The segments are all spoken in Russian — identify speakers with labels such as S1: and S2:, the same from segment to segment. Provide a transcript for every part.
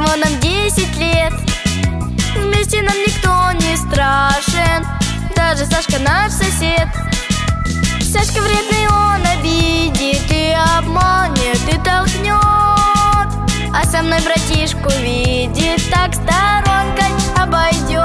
S1: но нам 10 лет. Вместе нам никто не страшен, даже Сашка наш сосед. Сашка вредный, он обидит и обманет, и толкнет. А со мной братишку видит, так сторонкой обойдет.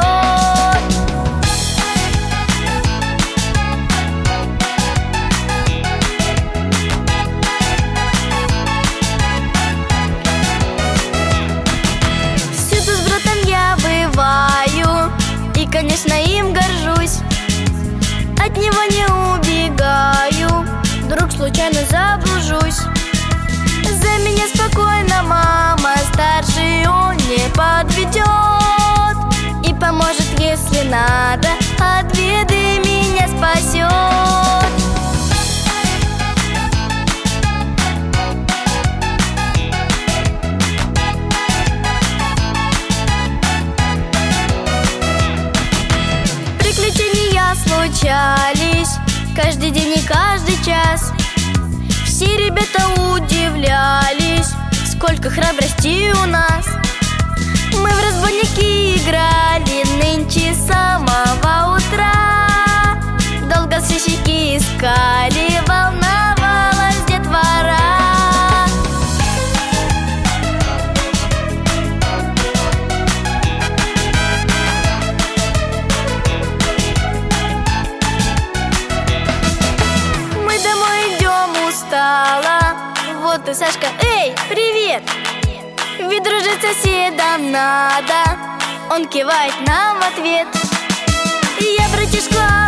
S1: Всюду с братом я бываю, и, конечно, им горжусь. От него не убегаю, вдруг случайно заблужусь. За меня спокойно мама, старший он не подведет и поможет, если надо, от беды меня спасет. Приключения случались каждый день и каждый час. Все ребята удивлялись, сколько храбрости у нас. Мы в разбойники играли нынче с самого утра. Долго сыщики искали, волновалась детвора. Мы домой идем устало. Вот и Сашка, эй, привет! Ведь дружить с соседом надо. Он кивает нам в ответ. Я, братишка,